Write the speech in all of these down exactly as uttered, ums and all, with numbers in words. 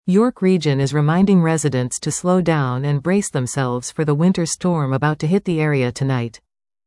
York Region is reminding residents to slow down and brace themselves for the winter storm about to hit the area tonight.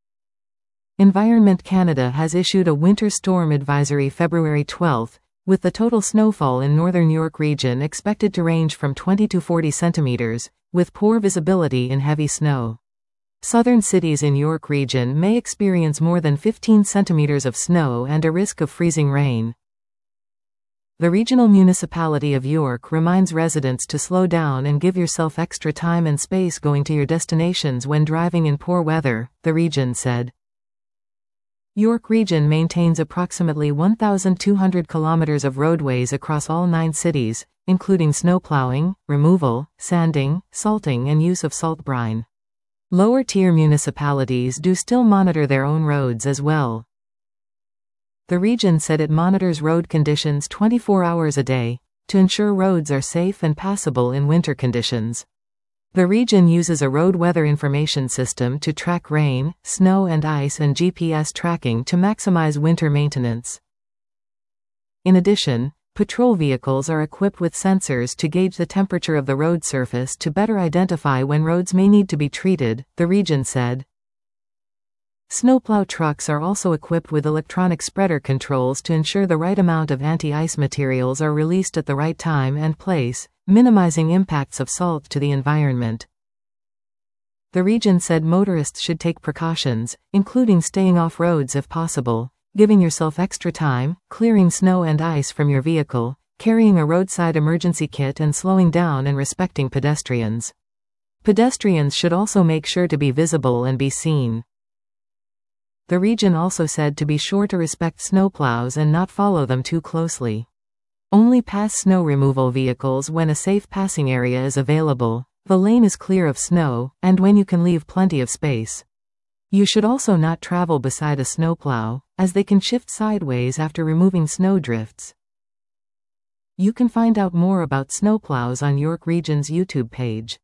Environment Canada has issued a winter storm advisory February twelfth, with the total snowfall in northern York Region expected to range from twenty to forty centimeters, with poor visibility in heavy snow. Southern cities in York Region may experience more than fifteen centimeters of snow and a risk of freezing rain. The Regional Municipality of York reminds residents to slow down and give yourself extra time and space going to your destinations when driving in poor weather, the region said. York Region maintains approximately one thousand two hundred kilometers of roadways across all nine cities, including snowplowing, removal, sanding, salting and use of salt brine. Lower-tier municipalities do still monitor their own roads as well. The region said it monitors road conditions twenty-four hours a day, to ensure roads are safe and passable in winter conditions. The region uses a road weather information system to track rain, snow and ice and G P S tracking to maximize winter maintenance. In addition, patrol vehicles are equipped with sensors to gauge the temperature of the road surface to better identify when roads may need to be treated, the region said. Snowplow trucks are also equipped with electronic spreader controls to ensure the right amount of anti-ice materials are released at the right time and place, minimizing impacts of salt to the environment. The region said motorists should take precautions, including staying off roads if possible, giving yourself extra time, clearing snow and ice from your vehicle, carrying a roadside emergency kit and slowing down and respecting pedestrians. Pedestrians should also make sure to be visible and be seen. The region also said to be sure to respect snowplows and not follow them too closely. Only pass snow removal vehicles when a safe passing area is available, the lane is clear of snow, and when you can leave plenty of space. You should also not travel beside a snowplow, as they can shift sideways after removing snow drifts. You can find out more about snowplows on York Region's YouTube page.